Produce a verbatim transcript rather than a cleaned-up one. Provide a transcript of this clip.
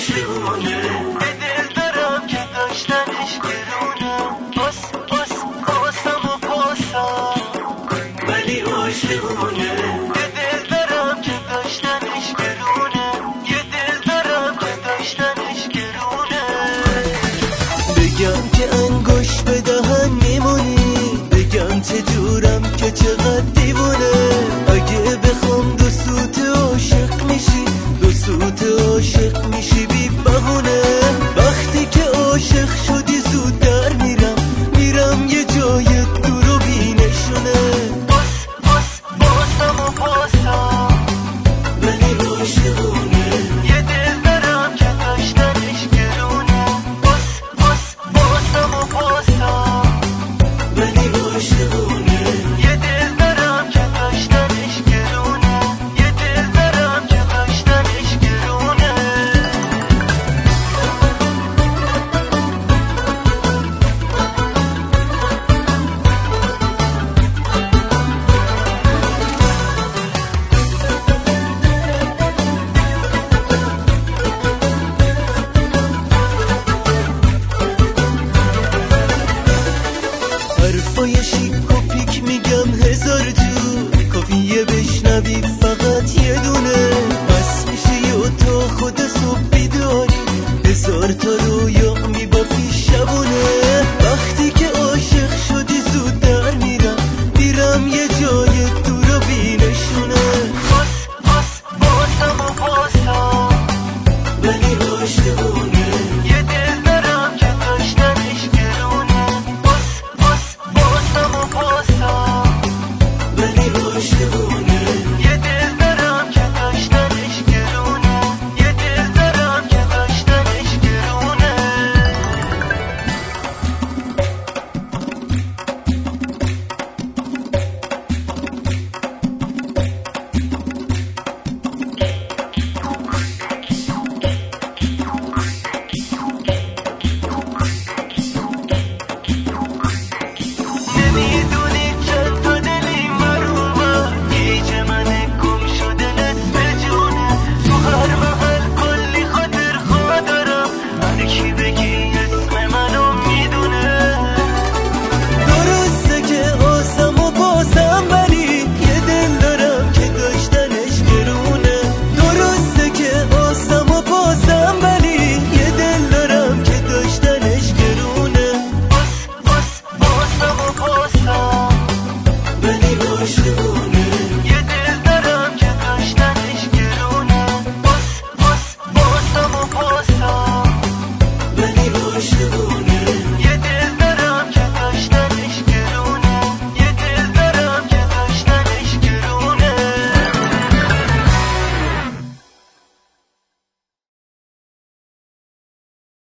عاشقونه، به دل دارم که داشتنش گرونه، پاس پاس پاسم و پاسم، ولی عاشقونه. یه دل دارم که داشتنش گرونه، یه دل دارم که داشتنش گرونه. بگم که انگوش به دهن میمونی، بگم چه جورم که چقدر دیوونه. اگه بخوام دو سوت عاشق میشی، دو سوت عاشق میشی بی بهونه. وقتی که عاشق شدی زود در میرم، میرم یه جای دور و بی نشونه. باس باس باسم و باسم، ولی عاشقونه. یه دل دارم که داشتنش گرونه، باس باس باسم و باسم، ولی عاشقونه. یه دل دارم که داشتنش گرونه، یه دل دارم که داشتنش گرونه. حرفای شیک و پیک میگم هزار جور، کافیه بشنوی فقط یه دونه. بس میشه یا تا خود صبح بیداری، هزار تا رویا میبافی شبونه.